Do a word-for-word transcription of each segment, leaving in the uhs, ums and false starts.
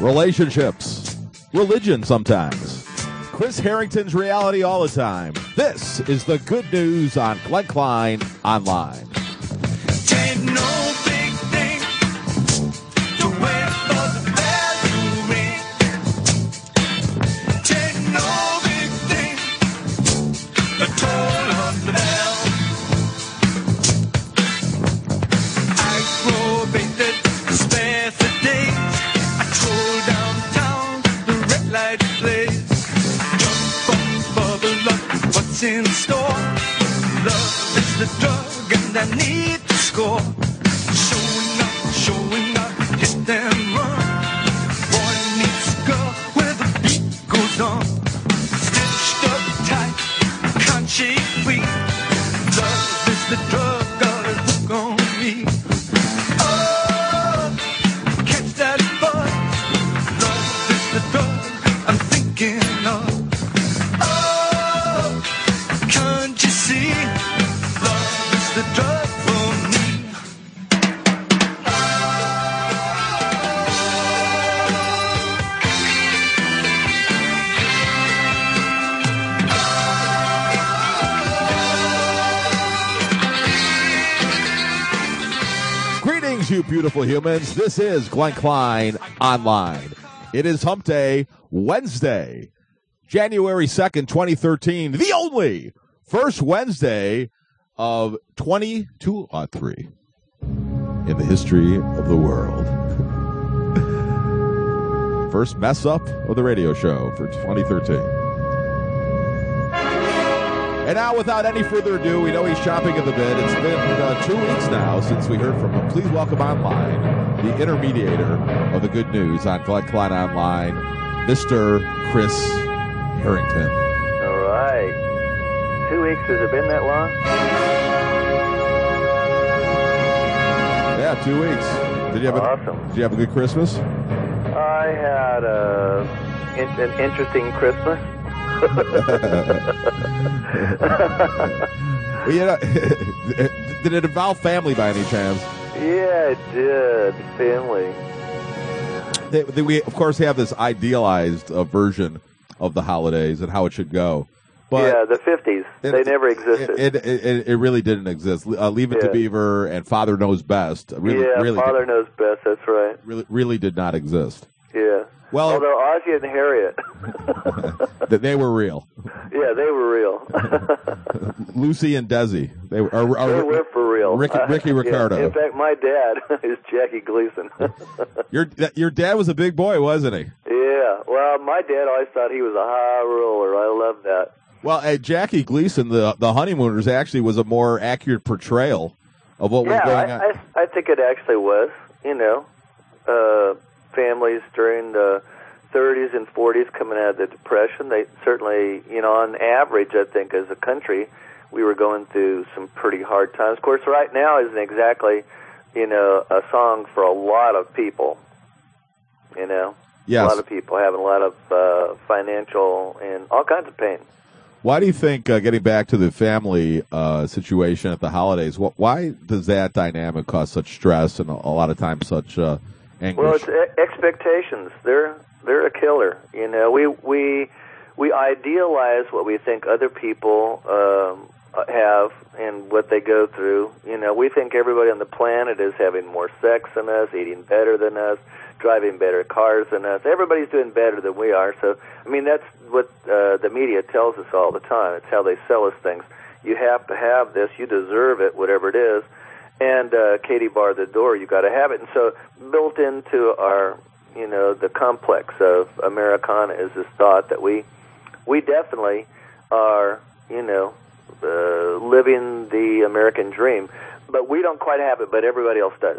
relationships, religion sometimes. Chris Harrington's reality all the time. This is the good news on Glenn Klein Online. Ain't no big thing to wait for the bell to ring. Ain't no big thing to toll of the bell. I probated, spare for days. I troll downtown, the red light plays. Jump on, bubble up, what's in store? Love is the drug and I need to score. Showing up, showing up, hit them run. Boy meets girl where the beat goes on. Stitched up tight, can't shake free. Love is the drug, got a hook on me. Oh, catch that buzz. Love is the drug I'm thinking of. Oh, can't you see? Love is the drug for me. Greetings, you beautiful humans. This is Glenn Klein Online. It is Hump Day, Wednesday, January second, twenty thirteen. The only first Wednesday of twenty twenty-three in the history of the world. First mess up of the radio show for twenty thirteen. And now, without any further ado, we know he's chomping at the bit. It's been uh, two weeks now since we heard from him. Please welcome online the intermediator of the good news on Glenn Klein Online, Mister Chris Harrington. All right. Two weeks, has it been that long? Yeah, two weeks. Did you have Awesome. a, Did you have a good Christmas? I had a, in, an interesting Christmas. Well, you know, did it involve family by any chance? Yeah, it did. Family. They, they, we, of course, have this idealized uh, version of the holidays and how it should go. But yeah, the fifties. it, They never existed. It, it, it, it really didn't exist. Uh, Leave It Yeah. to Beaver and Father Knows Best really, yeah, really, Father did, knows best. That's right. really, really did not exist. Yeah. Well, Although Ozzy and Harriet. that they were real. Yeah, they were real. Lucy and Desi. They were. Are, are, They were for real. Ricky, Ricky Uh, Ricardo. yeah. In fact, my dad is Jackie Gleason. Your your dad was a big boy, wasn't he? Yeah. Well, my dad always thought he was a high roller. I love that. Well, hey, Jackie Gleason, the the Honeymooners, actually was a more accurate portrayal of what was Yeah, going I, on. I, I think it actually was. You know, uh, families during the thirties and forties coming out of the Depression, they certainly, you know, on average, I think as a country, we were going through some pretty hard times. Of course, right now isn't exactly, you know, a song for a lot of people. You know, Yes. a lot of people having a lot of uh, financial and all kinds of pain. Why do you think, uh, getting back to the family uh, situation at the holidays, wh- why does that dynamic cause such stress and a, a lot of times such uh, anguish? Well, it's e- expectations. They're they're a killer. You know, we we we idealize what we think other people um, have and what they go through. You know, we think everybody on the planet is having more sex than us, eating better than us, driving better cars than us. Everybody's doing better than we are. So, I mean, that's what uh, the media tells us all the time. It's how they sell us things. You have to have this. You deserve it, whatever it is. And uh, Katie barred the door. You got to have it. And so, built into our, you know, the complex of Americana is this thought that we, we definitely are, you know, uh, living the American dream, but we don't quite have it. But everybody else does.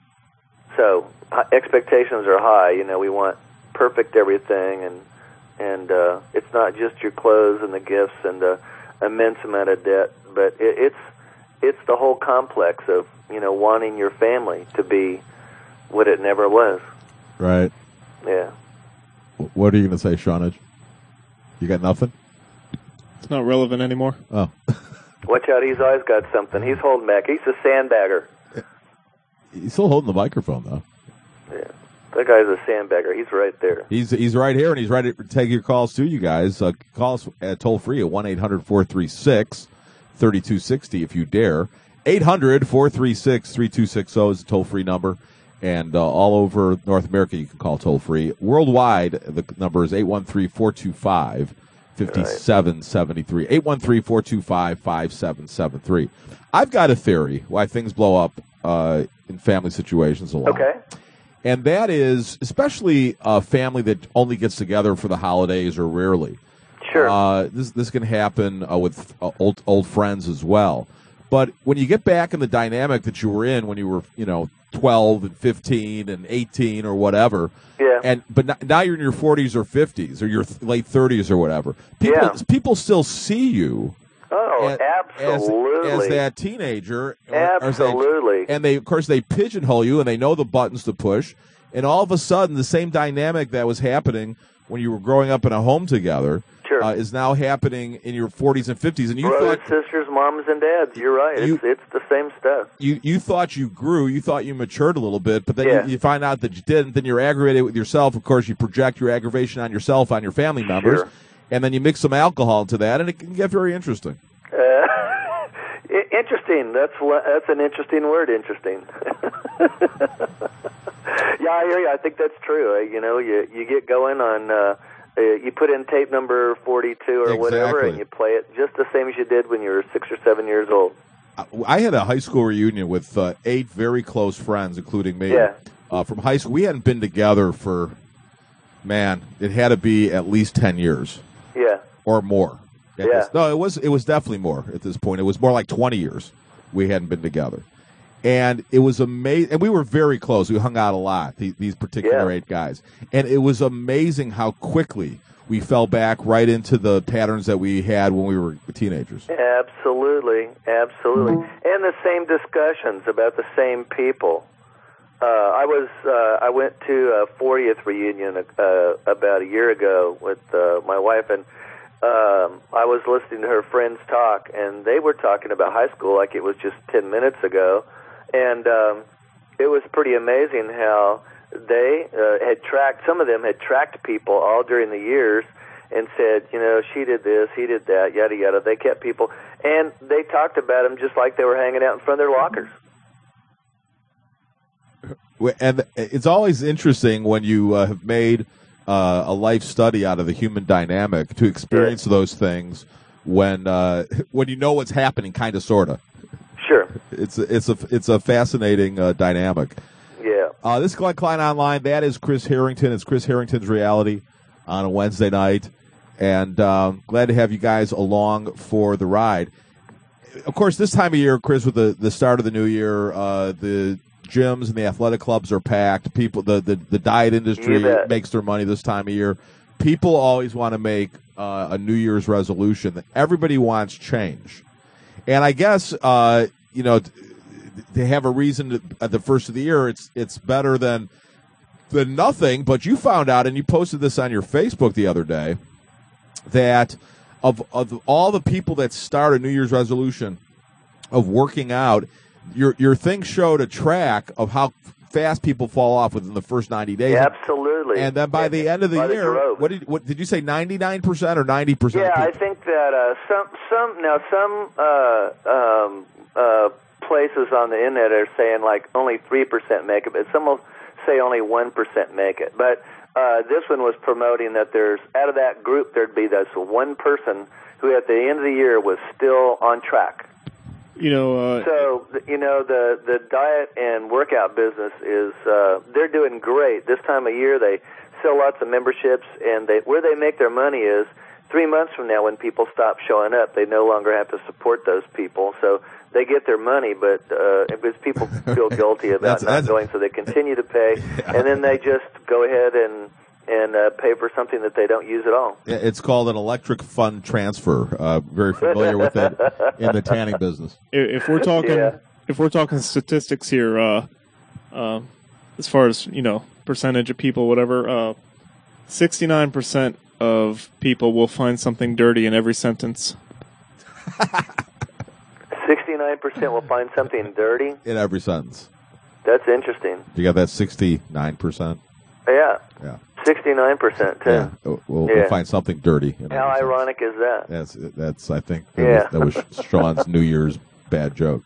So uh, expectations are high. You know, we want perfect everything, and and uh, it's not just your clothes and the gifts and the immense amount of debt, but it, it's it's the whole complex of, you know, wanting your family to be what it never was. Right. Yeah. What are you going to say, Shawnage? You got nothing? It's not relevant anymore. Oh. Watch out, he's always got something. He's holding back. He's a sandbagger. He's still holding the microphone, though. Yeah. That guy's a sandbagger. He's right there. He's he's right here, and he's ready to take your calls too, you guys. Uh, call us at toll free at one eight hundred four three six three two six zero if you dare. eight hundred four three six three two six zero is the toll free number. And uh, all over North America, you can call toll free. Worldwide, the number is eight one three four two five five seven seven three. eight one three four two five five seven seven three. I've got a theory why things blow up uh, in family situations a lot. Okay. And that is, especially a family that only gets together for the holidays or rarely. Sure. Uh, this this can happen uh, with uh, old old friends as well. But when you get back in the dynamic that you were in when you were, you know, twelve and fifteen and eighteen or whatever, Yeah. and but n- now you're in your forties or fifties or your th- late thirties or whatever, people Yeah. people still see you Oh, as, absolutely. as, as that teenager. or- or as that- Absolutely. and they, of course, they pigeonhole you, and they know the buttons to push. And all of a sudden, the same dynamic that was happening when you were growing up in a home together Sure. uh, is now happening in your forties and fifties. And you Brothers, thought sisters, moms, and dads. You're right. You- it's, it's the same stuff. you, you thought you grew, you thought you matured a little bit, but then Yeah. you, you find out that you didn't. Then you're aggravated with yourself. Of course, you project your aggravation on yourself, on your family members, Sure. and then you mix some alcohol into that, and it can get very interesting. Uh, i- interesting. That's le- that's an interesting word. Interesting. Yeah, I hear you. I think that's true. Uh, you know, you you get going on. Uh, uh, you put in tape number forty-two or whatever, Exactly. and you play it just the same as you did when you were six or seven years old. I had a high school reunion with uh, eight very close friends, including me, Yeah. uh, from high school. We hadn't been together for, man, it had to be at least ten years Yeah. or more. At Yeah. this- no, it was it was definitely more at this point. It was more like twenty years we hadn't been together. And it was amazing. And we were very close. We hung out a lot, the, these particular Yeah. eight guys. And it was amazing how quickly we fell back right into the patterns that we had when we were teenagers. Absolutely, absolutely, and the same discussions about the same people. Uh, I was uh, I went to a fortieth reunion uh, about a year ago with uh, my wife, and um, I was listening to her friends talk, and they were talking about high school like it was just ten minutes ago, and um, it was pretty amazing how they uh, had tracked. Some of them had tracked people all during the years. And said, you know, she did this, he did that, yada, yada. They kept people, and they talked about them just like they were hanging out in front of their lockers. And it's always interesting when you uh, have made uh, a life study out of the human dynamic to experience those things when uh, when you know what's happening, kind of, sort of. Sure. It's a, it's a it's a fascinating uh, dynamic. Yeah. Uh, this is Glenn Klein Online. That is Chris Harrington. It's Chris Harrington's Reality on a Wednesday night. And um, glad to have you guys along for the ride. Of course, this time of year, Chris, with the, the start of the new year, uh, the gyms and the athletic clubs are packed. People, the, the, the diet industry You bet. makes their money this time of year. People always want to make uh, a New Year's resolution. Everybody wants change. And I guess, uh, you know, t- they have a reason to, at the first of the year, it's it's better than than nothing. But you found out, and you posted this on your Facebook the other day, that of of all the people that start a New Year's resolution of working out, your your thing showed a track of how fast people fall off within the first ninety days. Absolutely. And then by the end of the By the year, drove. what did what did you say? Ninety-nine percent or ninety percent? Yeah, I think that uh, some some now some uh, um, uh, places on the internet are saying like only three percent make it, but some will say only one percent make it. But uh, this one was promoting that there's out of that group there'd be this one person who at the end of the year was still on track. You know, uh, So you know the the diet and workout business is uh, they're doing great this time of year. They sell lots of memberships, and they where they make their money is three months from now when people stop showing up. They no longer have to support those people, so they get their money. But uh, because people feel guilty about That's- not that's- going, so they continue to pay, and then they just go ahead and and uh, pay for something that they don't use at all. It's called an electric fund transfer. Uh, very familiar with it in the tanning business. if, if we're talking, Yeah. if we're talking statistics here, uh, uh, as far as you know, percentage of people, whatever, uh, sixty-nine percent of people will find something dirty in every sentence. Sixty-nine percent will find something dirty. In every sentence. That's interesting. You got that sixty-nine percent? Yeah. Yeah. sixty-nine percent, too. Yeah. We'll, we'll Yeah. find something dirty. in How every ironic is that? That's that's. I think that, Yeah. was, that was Sean's New Year's bad joke.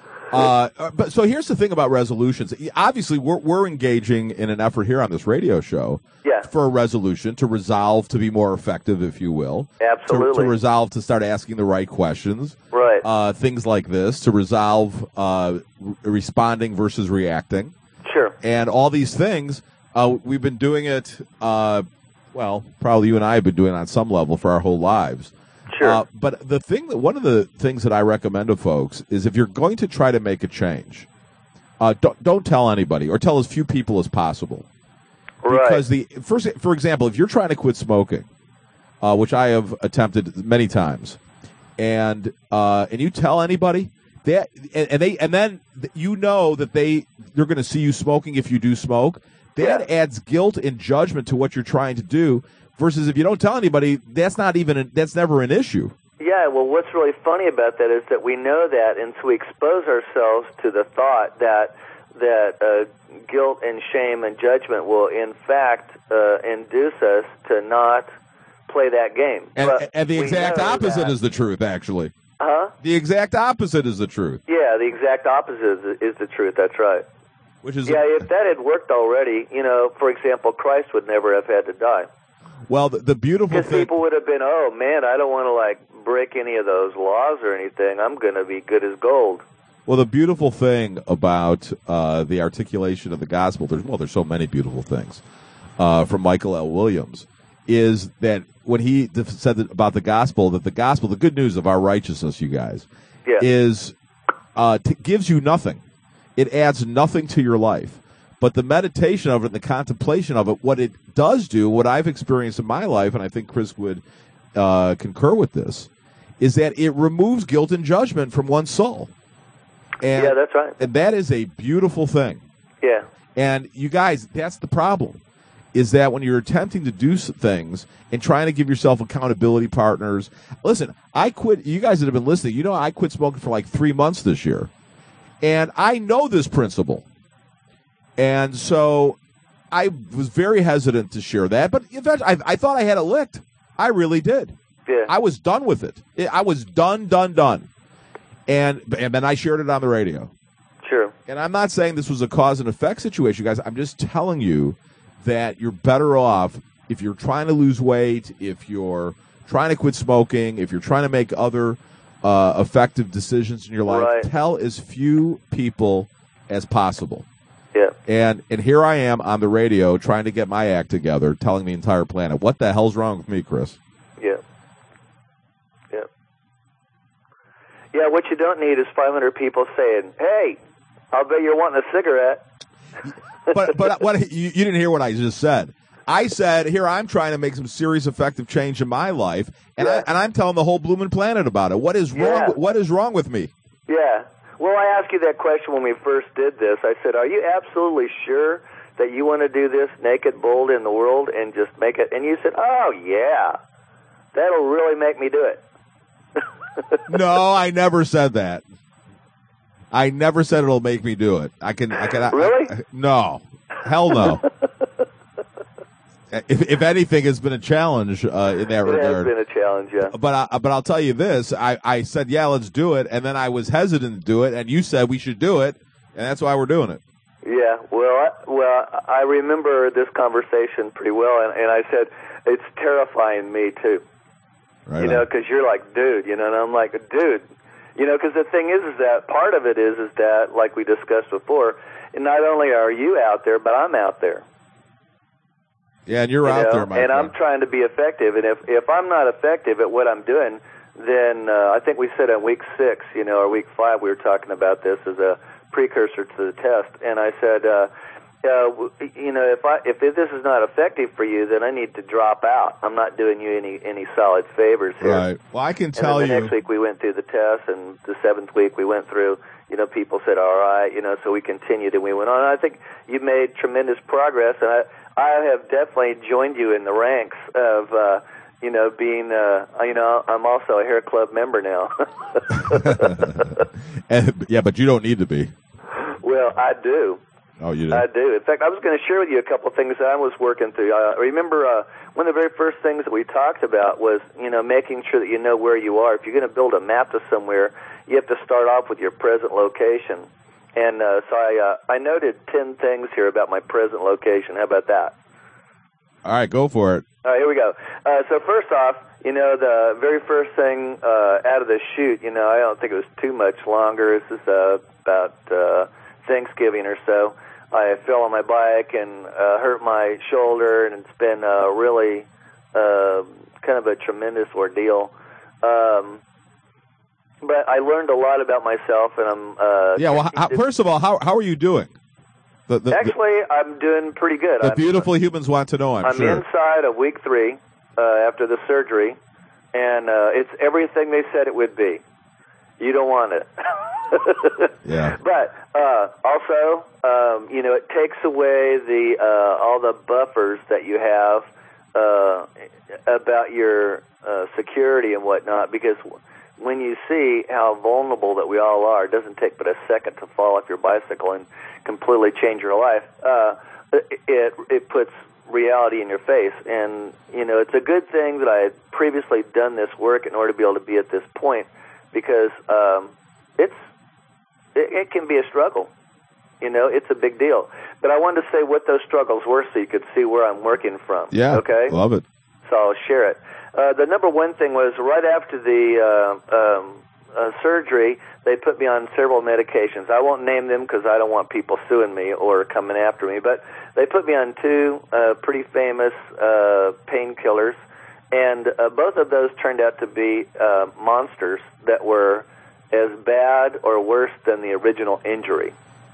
Uh, but so here's the thing about resolutions. Obviously, we're we're engaging in an effort here on this radio show Yeah. for a resolution to resolve to be more effective, if you will. Absolutely. To, to resolve to start asking the right questions. Right. Uh, things like this to resolve uh, re- responding versus reacting, Sure. and all these things. Uh, we've been doing it. Uh, well, probably you and I have been doing it on some level for our whole lives. Sure. Uh, but the thing that one of the things that I recommend to folks is if you're going to try to make a change, uh, don't don't tell anybody or tell as few people as possible. Right. Because the first, for example, if you're trying to quit smoking, uh, which I have attempted many times, and uh, and you tell anybody that, and, and they and then you know that they they're going to see you smoking if you do smoke, that Yeah. adds guilt and judgment to what you're trying to do. Versus if you don't tell anybody, that's not even a, that's never an issue. Yeah, well, what's really funny about that is that we know that, and so we expose ourselves to the thought that that uh, guilt and shame and judgment will, in fact, uh, induce us to not play that game. And, But and the we exact know opposite that- is the truth, actually. Huh? The exact opposite is the truth, Yeah, the exact opposite is, is the truth. That's right. which is Yeah, if that had worked already, you know, for example, Christ would never have had to die. well, the, the beautiful Because thing. people would have been, oh, man, I don't want to, like, break any of those laws or anything. I'm going to be good as gold. Well, the beautiful thing about uh, the articulation of the gospel, there's well, there's so many beautiful things uh, from Michael L. Williams, is that when he def- said that about the gospel, that the gospel, the good news of our righteousness, you guys, Yeah. is uh, t- gives you nothing. It adds nothing to your life. But the meditation of it and the contemplation of it, what it does do, what I've experienced in my life, and I think Chris would uh, concur with this, is that it removes guilt and judgment from one's soul. And, Yeah, that's right. and that is a beautiful thing. Yeah. And you guys, that's the problem, is that when you're attempting to do s- things and trying to give yourself accountability partners. Listen, I quit, you guys that have been listening, you know I quit smoking for like three months this year. And I know this principle. And so I was very hesitant to share that. But eventually, I, I thought I had it licked. I really did. Yeah. I was done with it. I was done, done, done. And, and then I shared it on the radio. Sure. And I'm not saying this was a cause and effect situation, guys. I'm just telling you that you're better off if you're trying to lose weight, if you're trying to quit smoking, if you're trying to make other uh, effective decisions in your life. Right. Tell as few people as possible. Yeah. And and here I am on the radio trying to get my act together, telling the entire planet, what the hell's wrong with me, Chris? Yeah. Yeah. Yeah, what you don't need is five hundred people saying, hey, I'll bet you're wanting a cigarette. But but what you, you didn't hear what I just said. I said, here I'm trying to make some serious effective change in my life, and Yeah. I, and I'm telling the whole blooming planet about it. What is wrong? Yeah. What is wrong with me? Yeah. Well, I asked you that question when we first did this. I said, are you absolutely sure that you want to do this naked, bold in the world and just make it? And you said, oh, yeah, that'll really make me do it. No, I never said that. I never said it'll make me do it. I can. I can. I- Really? I- no. Hell no. if if anything, it's been a challenge uh, in that It has regard. been a challenge, yeah. But I, but I'll tell you this: I, I said, yeah, let's do it, and then I was hesitant to do it, and you said we should do it, and that's why we're doing it. Yeah, well, I, well, I remember this conversation pretty well, and, and I said, it's terrifying me, too. Right You know, on. because you're like, dude, you know, and I'm like, dude. You know, because the thing is, is that part of it is, is that, like we discussed before, not only are you out there, but I'm out there. Yeah, and you're You out know, there, my and friend. I'm trying to be effective. And if if I'm not effective at what I'm doing, then uh, I think we said in week six, you know, or week five, we were talking about this as a precursor to the test. And I said, uh, uh, w- you know, if I if this is not effective for you, then I need to drop out. I'm not doing you any any solid favors here. Right. Well, I can tell and then the you. next week we went through the test, and the seventh week we went through. You know, people said, "All right," you know, so we continued and we went on. And I think you made tremendous progress, and I I have definitely joined you in the ranks of. Uh, You know, being, uh, you know, I'm also a hair club member now. And- yeah, but you don't need to be. Well, I do. Oh, you do? I do. In fact, I was going to share with you a couple of things that I was working through. I remember uh, one of the very first things that we talked about was, you know, making sure that you know where you are. If you're going to build a map to somewhere, you have to start off with your present location. And uh, so I, uh, I noted ten things here about my present location. How about that? All right, go for it. All right, here we go. Uh, so first off, you know, the very first thing uh, out of the chute, you know, I don't think it was too much longer. This is uh, about uh, Thanksgiving or so. I fell on my bike and uh, hurt my shoulder, and it's been uh, really uh, kind of a tremendous ordeal. Um, but I learned a lot about myself, and I'm uh, Yeah, well, how, first of all, how how are you doing? The, the, actually, I'm doing pretty good. The I'm, beautiful humans want to know, I'm, I'm sure. inside of week three uh, after the surgery, and uh, it's everything they said it would be. You don't want it. Yeah. But uh, also, um, you know, it takes away the uh, all the buffers that you have uh, about your uh, security and whatnot, because when you see how vulnerable that we all are, it doesn't take but a second to fall off your bicycle and completely change your life. Uh, it it puts reality in your face, and you know it's a good thing that I had previously done this work in order to be able to be at this point, because um, it's it, it can be a struggle. You know, it's a big deal. But I wanted to say what those struggles were so you could see where I'm working from. Yeah. Okay. Love it. So I'll share it. Uh, the number one thing was right after the uh, um, uh, surgery, they put me on several medications. I won't name them because I don't want people suing me or coming after me, but they put me on two uh, pretty famous uh, painkillers, and uh, both of those turned out to be uh, monsters that were as bad or worse than the original injury.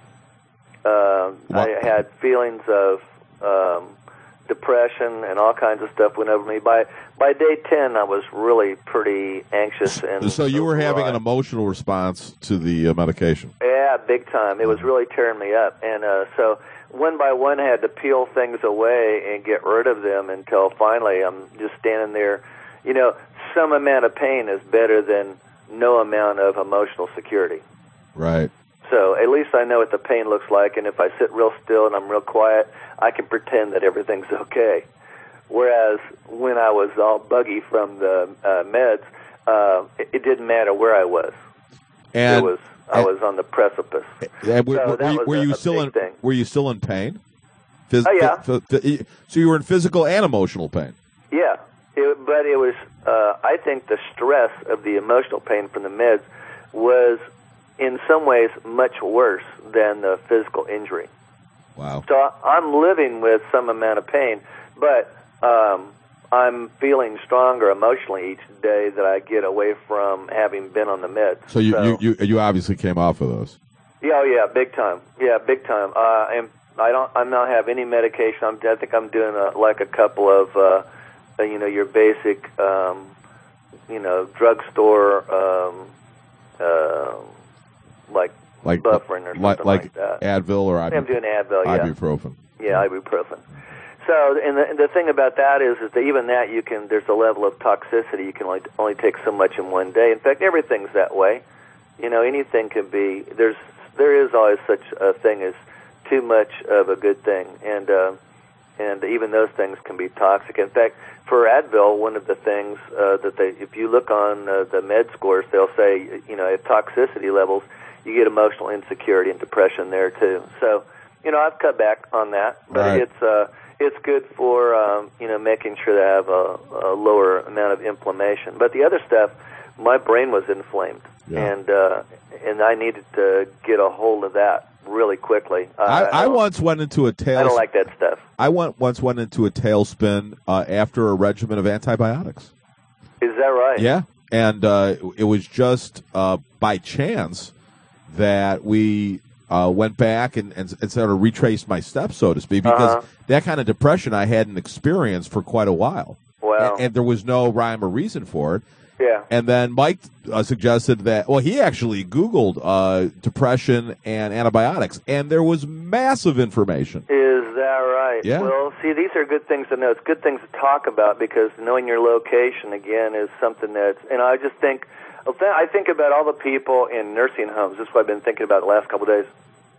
Uh, I had feelings of um, depression and all kinds of stuff went over me. By by day ten, I was really pretty anxious. And So you were having an overwrought. emotional response to the uh, medication. Yeah, big time. It was really tearing me up. And uh, so one by one, I had to peel things away and get rid of them until finally I'm just standing there. You know, some amount of pain is better than no amount of emotional security. Right. So at least I know what the pain looks like, and if I sit real still and I'm real quiet, I can pretend that everything's okay. Whereas when I was all buggy from the uh, meds, uh, it, it didn't matter where I was. And it was I and- was on the precipice. and were, So were, that you, was were a- you a still in? big thing. Were you still in pain? Phys- Oh, yeah. phy- phy- so you were in physical and emotional pain. Yeah, it, but it was, uh, I think the stress of the emotional pain from the meds was in some ways much worse than the physical injury. Wow. So I- I'm living with some amount of pain, but um, I'm feeling stronger emotionally each day that I get away from having been on the meds. So you you, you you obviously came off of those. Yeah, oh yeah, big time. Yeah, big time. Uh, and I don't, I'm not have any medication. I'm, I think I'm doing a, like a couple of, uh, uh, you know, your basic, um, you know, drugstore, um, uh, like, Like buffering or something like, like, that. Advil or I'm doing Advil, yeah. ibuprofen. Yeah, ibuprofen. So, and the, the thing about that is, is that even that you can, there's a level of toxicity. You can only, only take so much in one day. In fact, everything's that way. You know, anything can be, there's, there is always such a thing as too much of a good thing. And, uh, and even those things can be toxic. In fact, for Advil, one of the things uh, that they, if you look on uh, the med scores, they'll say, you know, at toxicity levels, you get emotional insecurity and depression there too. So, you know, I've cut back on that, but Right. it's uh, it's good for um, you know making sure they have a, a lower amount of inflammation. But the other stuff, my brain was inflamed, Yeah. and uh, and I needed to get a hold of that really quickly. Uh, I, I don't- once went into a tail. I don't like that stuff. I went once went into a tailspin uh, after a regimen of antibiotics. Is that right? Yeah, and uh, it was just uh, by chance that we uh, went back and, and, and sort of retraced my steps, so to speak, because Uh-huh. that kind of depression I hadn't experienced for quite a while. Wow. And, and there was no rhyme or reason for it. Yeah. And then Mike uh, suggested that, well, he actually Googled uh, depression and antibiotics, and there was massive information. Is that right? Yeah. Well, see, these are good things to know. It's good things to talk about because knowing your location, again, is something that's, and I just think, I think about all the people in nursing homes. This is what I've been thinking about the last couple of days.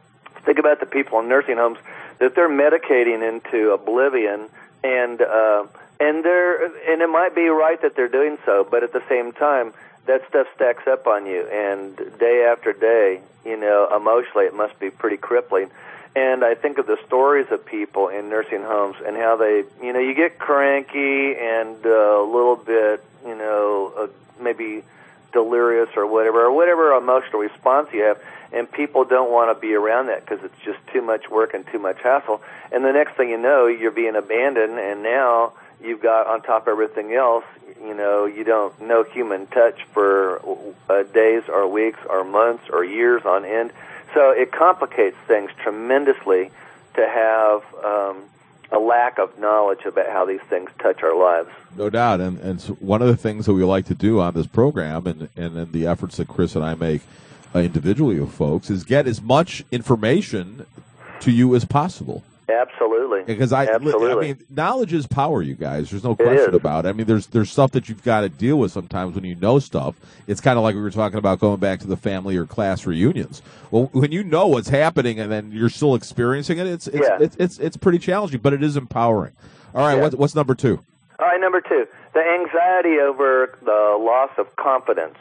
Think about the people in nursing homes that they're medicating into oblivion, and uh, and they're and it might be right that they're doing so, but at the same time, that stuff stacks up on you, and day after day, you know, emotionally, it must be pretty crippling. And I think of the stories of people in nursing homes and how they, you know, you get cranky and uh, a little bit, you know, uh, maybe delirious or whatever, or whatever emotional response you have, and people don't want to be around that because it's just too much work and too much hassle. And the next thing you know, you're being abandoned, and now you've got, on top of everything else, you know, you don't know human touch for uh, days or weeks or months or years on end. So it complicates things tremendously to have um, a lack of knowledge about how these things touch our lives. No doubt. And, and so one of the things that we like to do on this program, and, and in the efforts that Chris and I make uh, individually with folks, is get as much information to you as possible. Absolutely. Because I, Absolutely. I mean, knowledge is power, you guys. There's no question about it. I mean, there's there's stuff that you've got to deal with sometimes when you know stuff. It's kind of like we were talking about going back to the family or class reunions. Well, when you know what's happening and then you're still experiencing it, it's it's Yeah. it's, it's it's pretty challenging, but it is empowering. All right, Yeah. what's what's number two? All right, number two, the anxiety over the loss of confidence.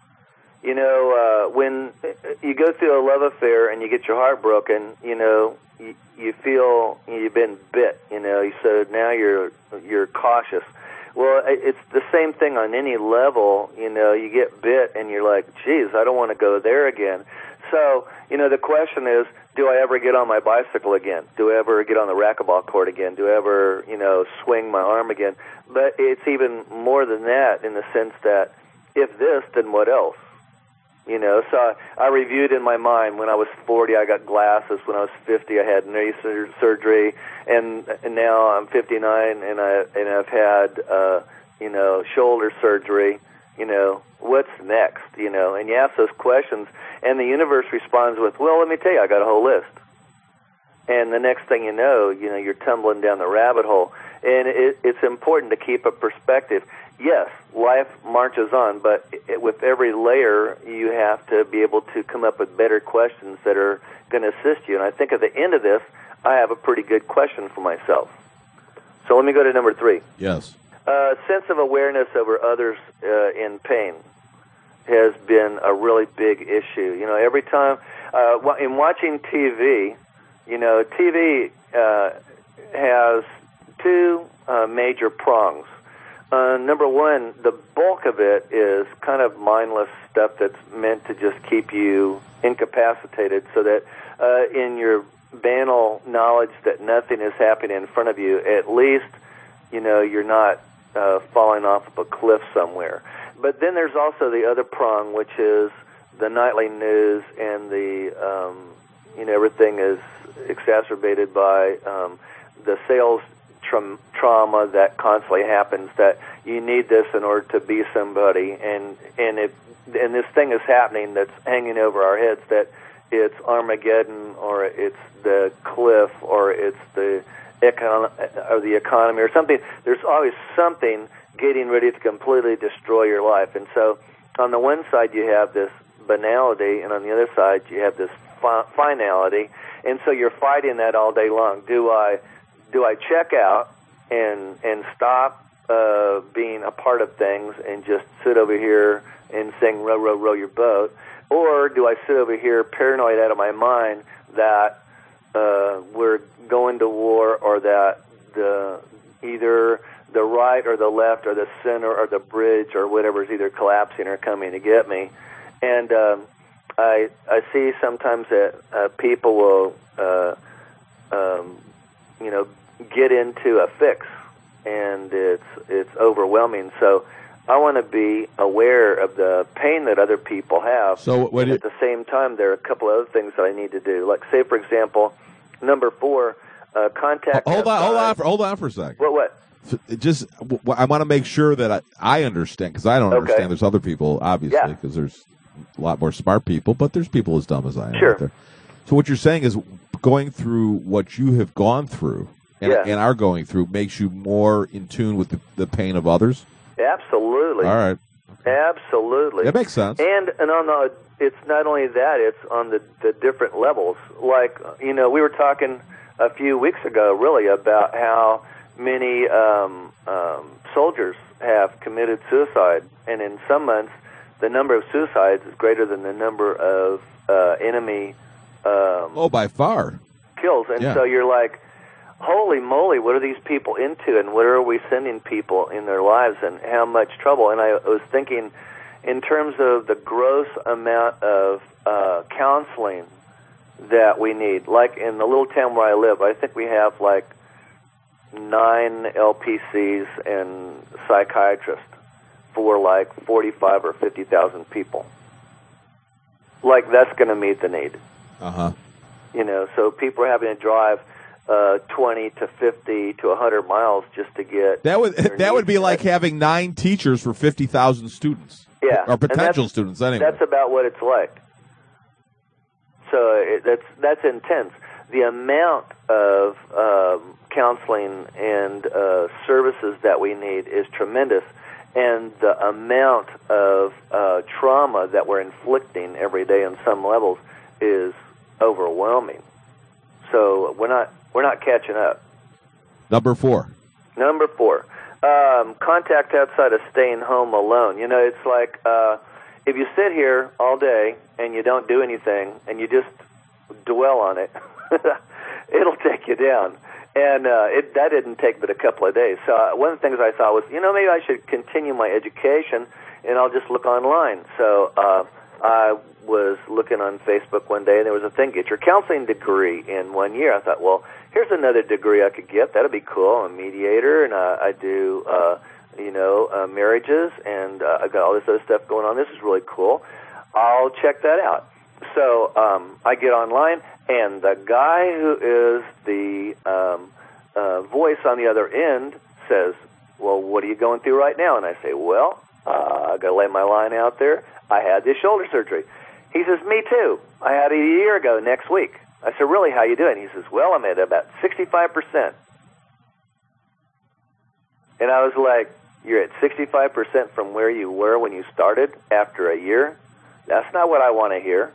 You know, uh, when you go through a love affair and you get your heart broken, you know, you, you feel you've been bit, you know, so now you're you're cautious. Well, it's the same thing on any level. You know, you get bit and you're like, geez, I don't want to go there again. So, you know, the question is, do I ever get on my bicycle again? Do I ever get on the racquetball court again? Do I ever, you know, swing my arm again? But it's even more than that in the sense that if this, then what else? You know, so I, I reviewed in my mind when I was forty, I got glasses. When I was fifty, I had knee sur- surgery, and and now I'm fifty-nine, and I and I've had uh, you know shoulder surgery. You know, what's next? You know, and you ask those questions, and the universe responds with, "Well, let me tell you, I got a whole list." And the next thing you know, you know, you're tumbling down the rabbit hole, and it, it's important to keep a perspective. Yes, life marches on, but it, with every layer, you have to be able to come up with better questions that are going to assist you. And I think at the end of this, I have a pretty good question for myself. So let me go to number three. Yes. Uh, sense of awareness over others uh, in pain has been a really big issue. You know, every time, uh, in watching T V, you know, T V uh, has two uh, major prongs. Uh, number one, the bulk of it is kind of mindless stuff that's meant to just keep you incapacitated so that uh, in your banal knowledge that nothing is happening in front of you, at least, you know, you're not uh, falling off of a cliff somewhere. But then there's also the other prong, which is the nightly news and the, um, you know, everything is exacerbated by um, the sales Tra- trauma that constantly happens, that you need this in order to be somebody, and and it and this thing is happening that's hanging over our heads, that it's Armageddon or it's the cliff or it's the econ- or the economy or something. There's always something getting ready to completely destroy your life. And so on the one side you have this banality, and on the other side you have this fi- finality, and so you're fighting that all day long. Do I Do I check out and and stop uh, being a part of things and just sit over here and sing "Row, row, row your boat," or do I sit over here paranoid out of my mind that uh, we're going to war, or that the either the right or the left or the center or the bridge or whatever is either collapsing or coming to get me? And um, I I see sometimes that uh, people will. Uh, um, you know, get into a fix, and it's it's overwhelming. So I want to be aware of the pain that other people have. So what and do at the same time, there are a couple other things that I need to do. Like, say, for example, number four, uh, contact. Hold on, hold on, outside. for, hold on for a second. What? What? It just, w- I want to make sure that I, I understand, because I don't Okay. understand. There's other people, obviously, Yeah. because there's a lot more smart people, but there's people as dumb as I am. Sure. Out there. So what you're saying is, going through what you have gone through and, Yeah. and are going through makes you more in tune with the, the pain of others? Absolutely. All right. Absolutely. That makes sense. And and on the, it's not only that, it's on the, the different levels. Like, you know, we were talking a few weeks ago, really, about how many um, um, soldiers have committed suicide, and in some months, the number of suicides is greater than the number of uh, enemy um, Oh, by far. kills. And Yeah. so you're like, holy moly, what are these people into, and where are we sending people in their lives, and how much trouble? And I was thinking, in terms of the gross amount of uh, counseling that we need, like in the little town where I live, I think we have like nine L P Cs and psychiatrists for like forty-five or fifty thousand people. Like, that's going to meet the need. Uh-huh. You know, so people are having to drive uh, twenty to fifty to one hundred miles just to get That would their that would needs be like met. having nine teachers for fifty thousand students. Yeah. Or And potential that's- students, anyway. That's about what it's like. So it, that's that's intense. The amount of um, counseling and uh, services that we need is tremendous, and the amount of uh, trauma that we're inflicting every day on some levels is overwhelming. So we're not we're not catching up. Number four. Number four, um, contact outside of staying home alone. You know, it's like uh, if you sit here all day and you don't do anything and you just dwell on it, it'll take you down. And uh, it, that didn't take but a couple of days. So uh, one of the things I thought was, you know, maybe I should continue my education and I'll just look online. So uh, I was looking on Facebook one day, and there was a thing, get your counseling degree in one year. I thought, well, here's another degree I could get. That'd be cool. I'm a mediator, and uh, I do, uh, you know, uh, marriages, and uh, I got all this other stuff going on. This is really cool. I'll check that out. So um, I get online, and the guy who is the um, uh, voice on the other end says, well, what are you going through right now? And I say, well, uh, I got to lay my line out there. I had this shoulder surgery. He says, me too. I had it a year ago next week. I said, really, how you doing? He says, well, I'm at about sixty-five percent. And I was like, you're at sixty-five percent from where you were when you started after a year? That's not what I want to hear.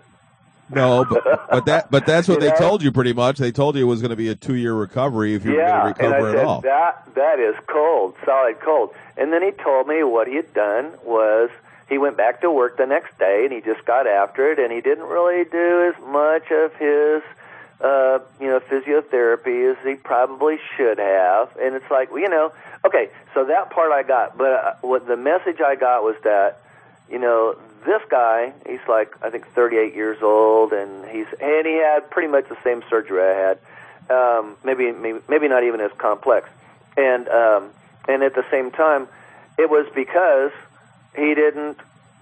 No, but, but that but that's what You they know? told you pretty much. They told you it was going to be a two-year recovery if you Yeah, were going to and I recover said, at all. that, that is cold, solid cold. And then he told me what he had done was he went back to work the next day, and he just got after it, and he didn't really do as much of his, uh, you know, physiotherapy as he probably should have. And it's like, well, you know, okay, so that part I got. But uh, what the message I got was that, you know, this guy, he's like, I think thirty-eight years old, and he's and he had pretty much the same surgery I had, um, maybe, maybe maybe not even as complex, and um, and at the same time, it was because he didn't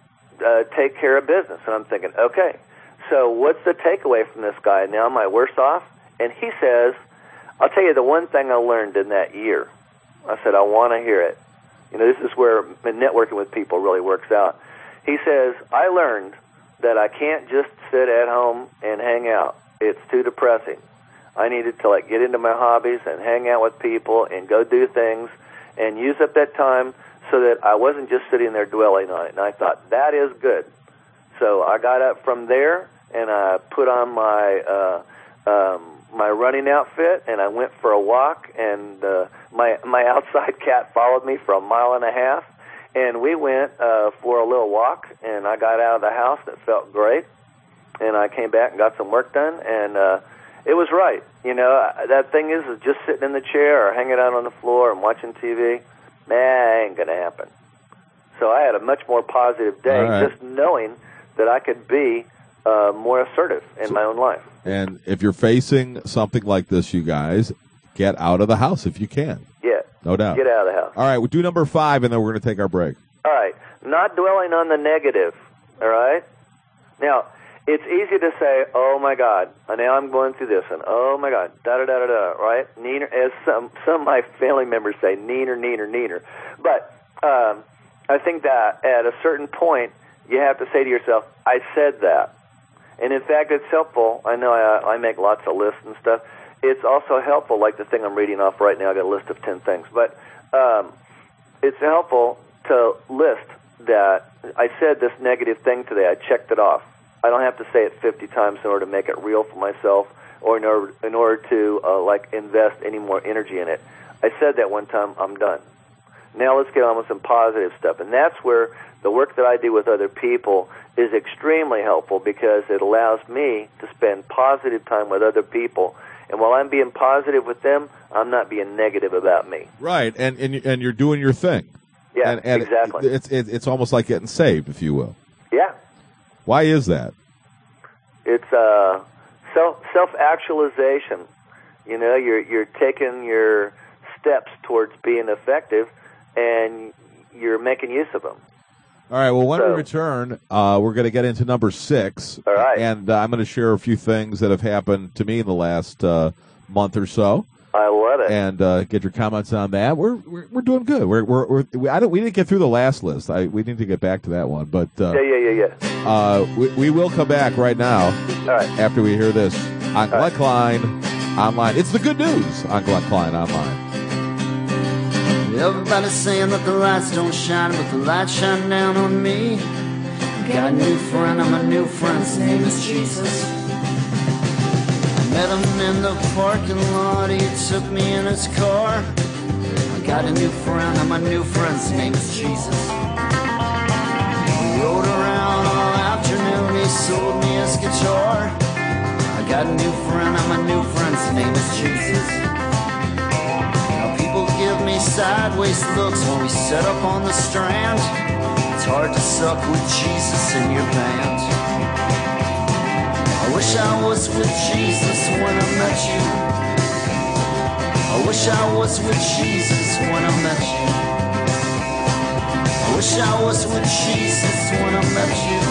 uh, take care of business. And I'm thinking, okay, so what's the takeaway from this guy? Now am I worse off? And he says, I'll tell you the one thing I learned in that year. I said, I want to hear it. You know, this is where networking with people really works out. He says, I learned that I can't just sit at home and hang out. It's too depressing. I needed to, like, get into my hobbies and hang out with people and go do things and use up that time so that I wasn't just sitting there dwelling on it. And I thought, that is good. So I got up from there, and I put on my uh, um, my running outfit, and I went for a walk, and uh, my my outside cat followed me for a mile and a half. And we went uh, for a little walk, and I got out of the house. That felt great. And I came back and got some work done, and uh, it was right. You know, that thing is, is just sitting in the chair or hanging out on the floor and watching T V. That ain't going to happen. So I had a much more positive day All right. just knowing that I could be uh, more assertive in So- my own life. And if you're facing something like this, you guys, get out of the house if you can. Yeah, No doubt. get out of the house. All right, we'll do number five, and then we're going to take our break. All right, not dwelling on the negative, all right? Now, it's easy to say, oh, my God, now I'm going through this, and oh, my God, da-da-da-da-da, right? Neener, as some, some of my family members say, neener, neener, neener. But um, I think that at a certain point, you have to say to yourself, I said that. And, in fact, it's helpful. I know I, I make lots of lists and stuff. It's also helpful, like the thing I'm reading off right now. I got a list of ten things. But um, it's helpful to list that I said this negative thing today. I checked it off. I don't have to say it fifty times in order to make it real for myself, or in order, in order to uh, like invest any more energy in it. I said that one time. I'm done. Now let's get on with some positive stuff, and that's where the work that I do with other people is extremely helpful, because it allows me to spend positive time with other people. And while I'm being positive with them, I'm not being negative about me. Right, and and, and you're doing your thing. Yeah, and, and exactly. It, it's it, it's almost like getting saved, if you will. Yeah. Why is that? It's uh, self self actualization. You know, you're you're taking your steps towards being effective, and you're making use of them. All right, well, when So- we return, uh, we're going to get into number six. All right. And uh, I'm going to share a few things that have happened to me in the last uh, month or so, I love it. and uh, get your comments on that. We're we're, we're doing good. We're we're, we're we, I don't we didn't get through the last list. I we need to get back to that one, but uh, yeah, yeah, yeah, yeah. uh, we we will come back right now All right. after we hear this on Glenn right. Klein Online. It's the good news on Glenn Klein Online. Everybody's saying that the lights don't shine, but the lights shine down on me. Got a new friend, I'm a new friend, his name is Jesus. I met him in the parking lot, he took me in his car. I got a new friend, I'm a new friend, his name is Jesus. We rode around all afternoon, he sold me his guitar. I got a new friend, I'm a new friend, his name is Jesus. People give me sideways looks when we set up on the strand. It's hard to suck with Jesus in your band. I wish I was with Jesus when I met you. I wish I was with Jesus when I met you. I wish I was with Jesus when I met you.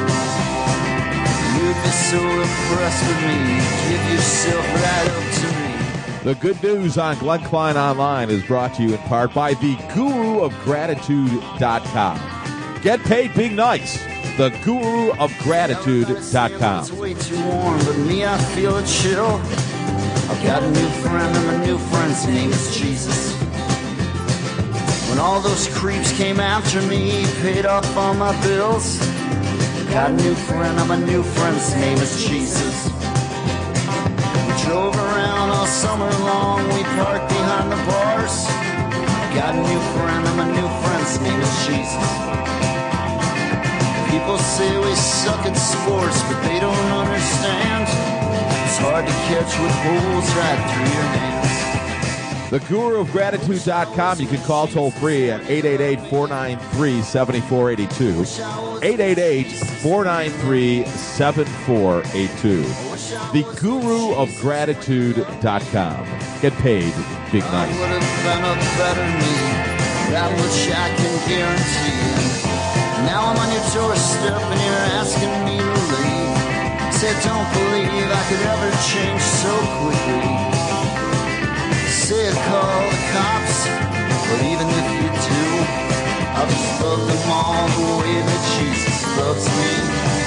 You'd be so impressed with me, give yourself right up to me. The good news on Glenn Klein Online is brought to you in part by the guru of gratitude dot com. Get paid being nice. the guru of gratitude dot com. It's way too warm, but me, I feel a chill. I've got a new friend, and my new friend's name is Jesus. When all those creeps came after me, paid off all my bills. Got a new friend, and my new friend's name is Jesus. Drove around all summer long, we parked behind the bars. Got a new friend, and my new friend's name is Jesus. People say we suck at sports, but they don't understand. It's hard to catch with holes right through your hands. the guru of gratitude dot com. You can call toll free at eight eight eight, four nine three, seven four eight two. eight eight eight, four nine three, seven four eight two. the guru of gratitude dot com. Get paid big I night. would have been a better me, that much I can guarantee. Now I'm on your doorstep and you're asking me to leave. Said don't believe I could ever change so quickly. Said call the cops, but even if you do, I'll just love them all the way that Jesus loves me.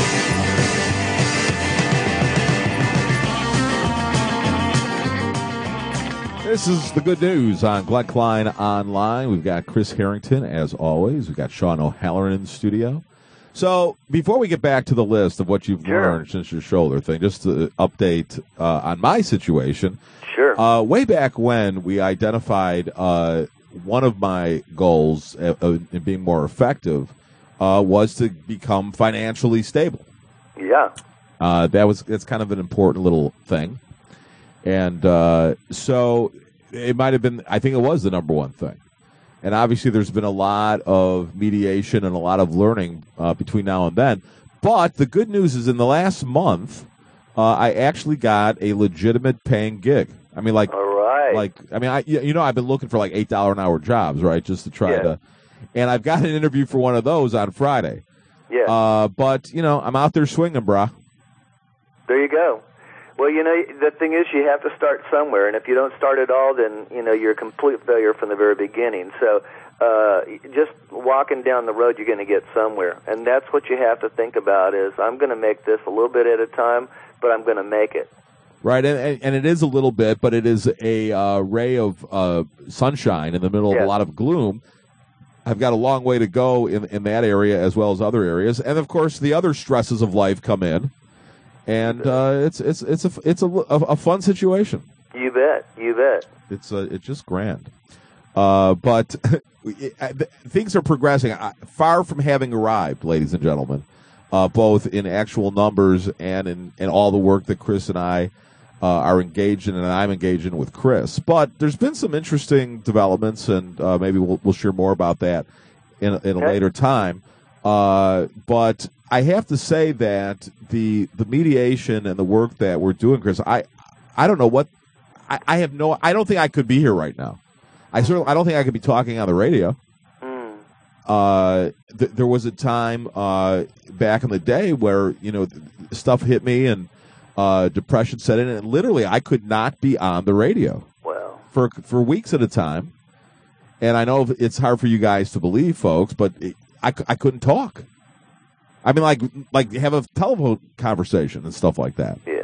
This is the good news on Glenn Klein Online. We've got Chris Harrington, as always. We've got Sean O'Halloran in the studio. So before we get back to the list of what you've Sure. learned since your shoulder thing, just to update uh, on my situation. Sure. Uh, way back when we identified uh, one of my goals uh, uh, in being more effective uh, was to become financially stable. yeah. Uh, that was it's kind of an important little thing. And uh, so it might have been, I think it was the number one thing. And obviously there's been a lot of mediation and a lot of learning uh, between now and then. But the good news is in the last month, uh, I actually got a legitimate paying gig. I mean, like, All right. like I mean, I you know, I've been looking for like eight dollars an hour jobs, right, just to try Yeah. to. And I've got an interview for one of those on Friday. yeah. Uh, but, you know, I'm out there swinging, brah. There you go. Well, you know, the thing is you have to start somewhere, and if you don't start at all, then, you know, you're a complete failure from the very beginning. So uh, just walking down the road, you're going to get somewhere. And that's what you have to think about is, I'm going to make this a little bit at a time, but I'm going to make it. Right, and, and and it is a little bit, but it is a uh, ray of uh, sunshine in the middle of Yeah. a lot of gloom. I've got a long way to go in, in that area as well as other areas, and of course the other stresses of life come in, and uh, it's it's it's a it's a, a, a fun situation. You bet. You bet. It's uh, it's just grand, uh, but things are progressing. Far from having arrived, ladies and gentlemen, uh, both in actual numbers and in, in all the work that Chris and I uh, are engaged in, and I'm engaged in with Chris. But there's been some interesting developments, and uh, maybe we'll, we'll share more about that in, in a Okay. later time. Uh, but I have to say that the the mediation and the work that we're doing, Chris, I I don't know what I, I have no I don't think I could be here right now. I certainly I don't think I could be talking on the radio. Mm. Uh, th- there was a time uh, back in the day where you know th- stuff hit me and uh, depression set in, and literally I could not be on the radio Well, for for weeks at a time. And I know it's hard for you guys to believe, folks, but it, I, c- I couldn't talk. I mean, like like have a telephone conversation and stuff like that. yeah.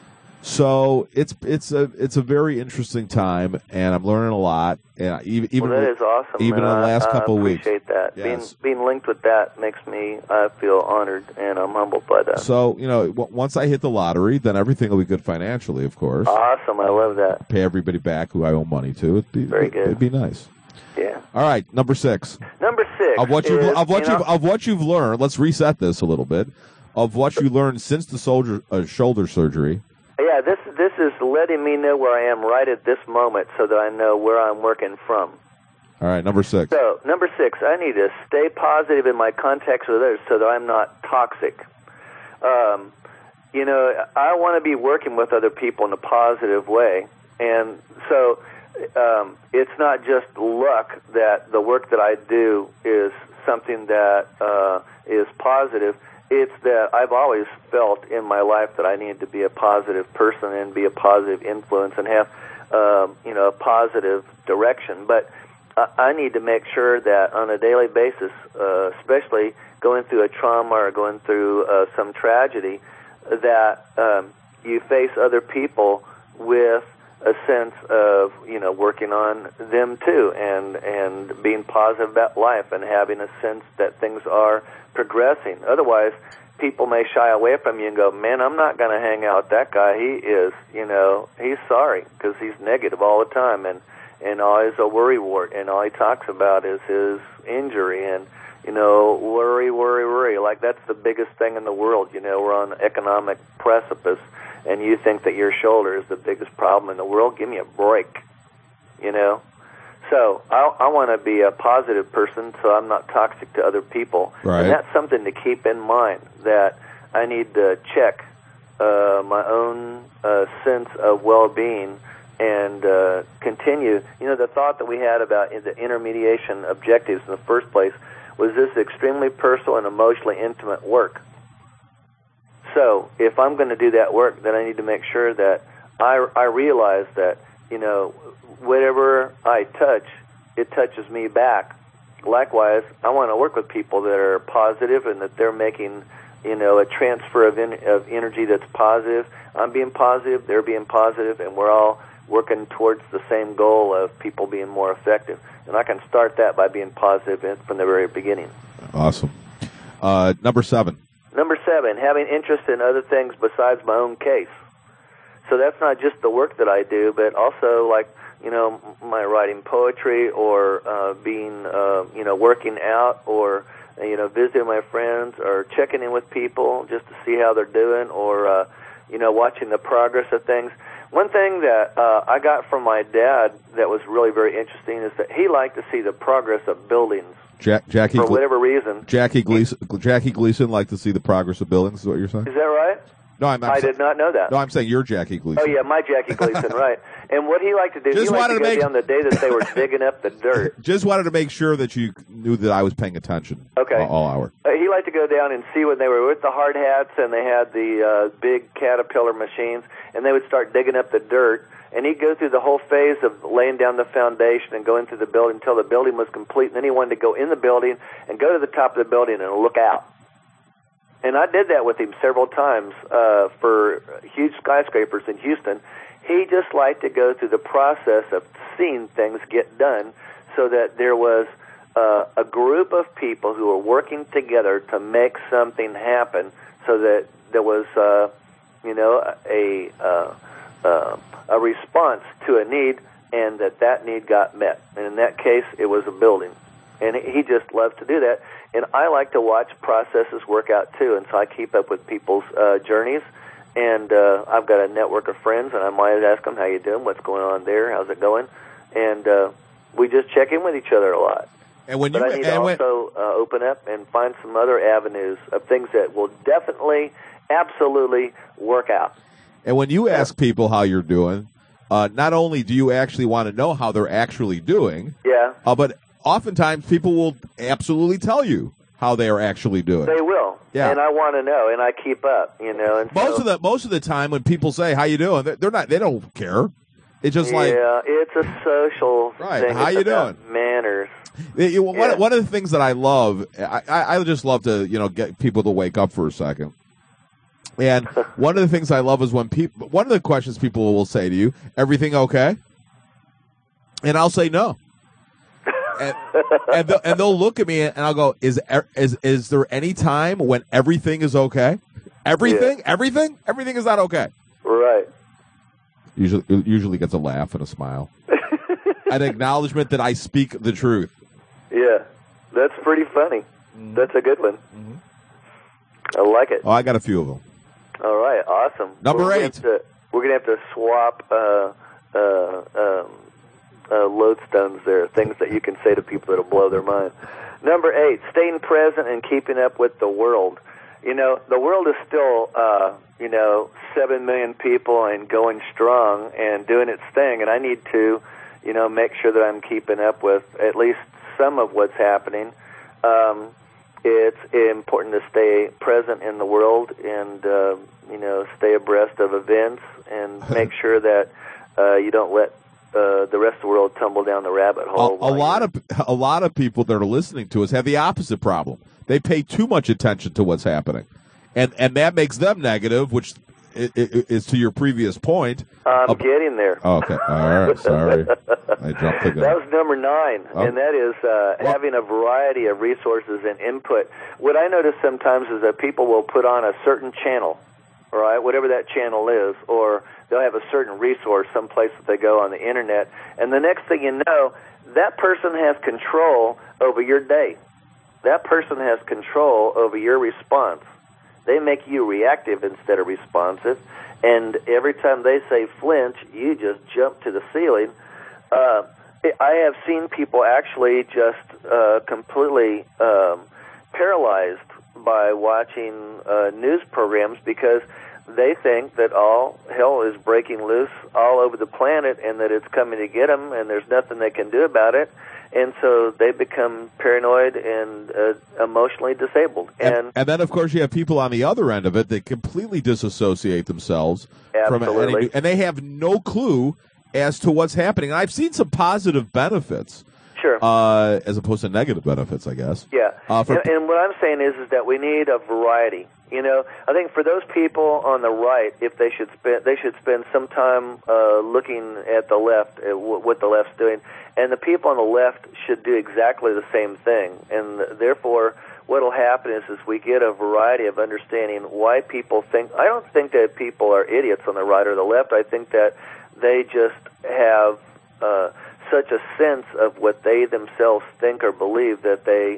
So it's it's a it's a very interesting time, and I'm learning a lot. And I- even even Well, that is awesome. even and in the I- last I couple of weeks. appreciate that. Yes. Being being linked with that makes me I feel honored, and I'm humbled by that. So you know, w- once I hit the lottery, then everything will be good financially, of course. Awesome. I love that. Pay everybody back who I owe money to. It'd be Very good. It'd be nice. Yeah. All right, number six. Number six Of what you've is, of what you you've know, of what you've learned. Let's reset this a little bit. Of what you learned since the soldier uh, shoulder surgery. yeah, this this is letting me know where I am right at this moment, so that I know where I'm working from. All right, number six. So, number six, I need to stay positive in my contacts with others so that I'm not toxic. Um, you know, I want to be working with other people in a positive way. And so um, it's not just luck that the work that I do is something that uh, is positive. It's that I've always felt in my life that I need to be a positive person and be a positive influence and have, um, you know, a positive direction. But I I need to make sure that on a daily basis, uh, especially going through a trauma or going through uh, some tragedy, that um, you face other people with a sense of, you know, working on them too, and and being positive about life and having a sense that things are progressing. Otherwise, people may shy away from you and go, man, I'm not going to hang out with that guy. He is, you know, he's sorry because he's negative all the time and, and always a worrywart, and all he talks about is his injury and, you know, worry, worry, worry. Like that's the biggest thing in the world. You know, we're on an economic precipice, and you think that your shoulder is the biggest problem in the world. Give me a break, you know. So I, I want to be a positive person so I'm not toxic to other people. Right. And that's something to keep in mind, that I need to check uh, my own uh, sense of well-being and uh, continue. You know, the thought that we had about the intermediation objectives in the first place was this extremely personal and emotionally intimate work. So if I'm going to do that work, then I need to make sure that I, I realize that, you know, whatever I touch, it touches me back. Likewise, I want to work with people that are positive and that they're making, you know, a transfer of, in, of energy that's positive. I'm being positive, they're being positive, and we're all working towards the same goal of people being more effective. And I can start that by being positive from the very beginning. Awesome. Uh, number seven. Number seven, having interest in other things besides my own case. So that's not just the work that I do, but also like, you know, my writing poetry or uh, being, uh, you know, working out or, you know, visiting my friends or checking in with people just to see how they're doing or, uh, you know, watching the progress of things. One thing that uh, I got from my dad that was really very interesting is that he liked to see the progress of buildings. Jack, Jackie, For Gle- whatever reason. Jackie Gleason, Jackie Gleason liked to see the progress of buildings. Is what you're saying? Is that right? No, I'm. I'm I sa- did not know that. No, I'm saying you're Jackie Gleason. Oh, yeah, my Jackie Gleason, right. And what he liked to do, Just he liked wanted to to go make- down the day that they were digging up the dirt. Just wanted to make sure that you knew that I was paying attention. Okay. All, all hour. Uh, he liked to go down and see when they were with the hard hats and they had the uh, big Caterpillar machines, and they would start digging up the dirt. And he'd go through the whole phase of laying down the foundation and going through the building until the building was complete. And then he wanted to go in the building and go to the top of the building and look out. And I did that with him several times uh, for huge skyscrapers in Houston. He just liked to go through the process of seeing things get done so that there was uh, a group of people who were working together to make something happen, so that there was, uh, you know, a uh, uh, a response to a need, and that that need got met. And in that case, it was a building. And he just loves to do that. And I like to watch processes work out, too. And so I keep up with people's uh, journeys. And uh, I've got a network of friends, and I might ask them, how you doing? What's going on there? How's it going? And uh, we just check in with each other a lot. And when but you I need to and when, also uh, open up and find some other avenues of things that will definitely, absolutely work out. and when you ask people how you're doing, uh, not only do you actually want to know how they're actually doing, Yeah, uh, but oftentimes people will absolutely tell you how they are actually doing. they will. Yeah. And I want to know, and I keep up, you know. And Most so, of the most of the time when people say how you doing, they're, they're not. They don't care. It's just like yeah, it's a social Right, thing. how It's you about doing? Manners. It- it- one, Yeah. one of the things that I love, I, I, I just love to, you know, get people to wake up for a second. And one of the things I love is when people, one of the questions people will say to you, everything okay? And I'll say no. And, and, they'll, and they'll look at me and I'll go, is, is, is there any time when everything is okay? Everything? Everything? Everything is not okay. Right. Usually, it usually gets a laugh and a smile. An acknowledgement that I speak the truth. Yeah, that's pretty funny. That's a good one. I like it. Oh, I got a few of them. All right, awesome. Number we're gonna eight. have to- we're going to have to swap uh, uh, um, uh, lodestones there, things that you can say to people that'll blow their mind. Number eight, staying present and keeping up with the world. You know, the world is still, uh, you know, seven million people and going strong and doing its thing, and I need to, you know, make sure that I'm keeping up with at least some of what's happening. Um, it's important to stay present in the world and, uh, you know, stay abreast of events and make sure that uh, you don't let uh, the rest of the world tumble down the rabbit A, hole. a lot of a lot of people that are listening to us have the opposite problem. They pay too much attention to what's happening, and and that makes them negative, which is, is to your previous point. I'm Uh, getting there. Oh, okay, all right, sorry, I jumped the gun. That was number nine, Oh. and that is uh, Well- having a variety of resources and input. What I notice sometimes is that people will put on a certain channel, all right, whatever that channel is, or they'll have a certain resource someplace that they go on the internet, and the next thing you know, that person has control over your day. That person has control over your response. They make you reactive instead of responsive, and every time they say flinch, you just jump to the ceiling. Uh, I have seen people actually just uh, completely um, paralyzed by watching uh, news programs because they think that all hell is breaking loose all over the planet and that it's coming to get them, and there's nothing they can do about it. And so they become paranoid and uh, emotionally disabled. And, And, and then, of course, you have people on the other end of it that completely disassociate themselves from Absolutely. any, and they have no clue as to what's happening. And I've seen some positive benefits, sure. uh, as opposed to negative benefits, I guess. Yeah, Uh, for- and, and what I'm saying is, is that we need a variety. You know, I think for those people on the right, if they should spend, they should spend some time uh, looking at the left, at w- what the left's doing, and the people on the left should do exactly the same thing. And therefore, what will happen is, is we get a variety of understanding why people think. I don't think that people are idiots on the right or the left. I think that they just have uh, such a sense of what they themselves think or believe that they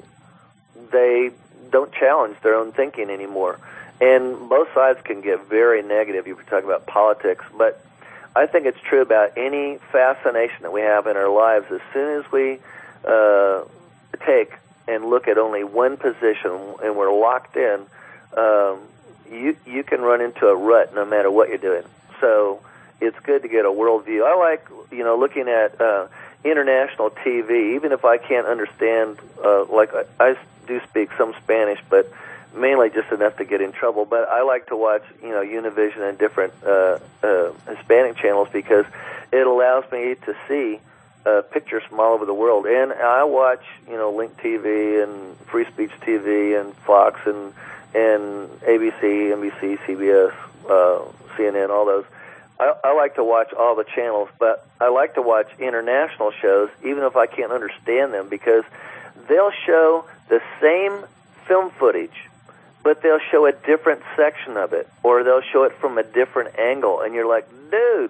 they don't challenge their own thinking anymore. And both sides can get very negative if you're talking about politics, but I think it's true about any fascination that we have in our lives. As soon as we uh, take and look at only one position and we're locked in, um, you you can run into a rut no matter what you're doing. So it's good to get a worldview. I like, you know, looking at uh, international T V, even if I can't understand, uh, like I, I do speak some Spanish, but mainly just enough to get in trouble. But I like to watch, you know, Univision and different uh, uh, Hispanic channels because it allows me to see uh, pictures from all over the world. And I watch, you know, Link T V and Free Speech T V and Fox and and A B C, N B C, C B S, uh, C N N, all those. I, I like to watch all the channels, but I like to watch international shows, even if I can't understand them, because they'll show the same film footage, but they'll show a different section of it, or they'll show it from a different angle, and you're like, dude,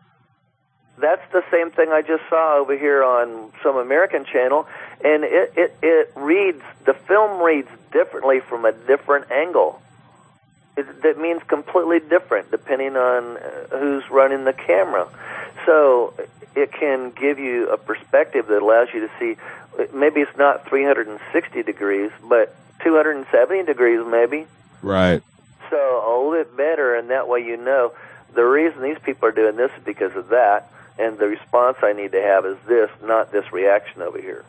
that's the same thing I just saw over here on some American channel, and it, it, it reads, the film reads differently from a different angle. It, that means completely different depending on uh, who's running the camera. So it can give you a perspective that allows you to see, maybe it's not three hundred sixty degrees, but two hundred seventy degrees maybe. Right. So a little bit better, and that way you know the reason these people are doing this is because of that, and the response I need to have is this, not this reaction over here.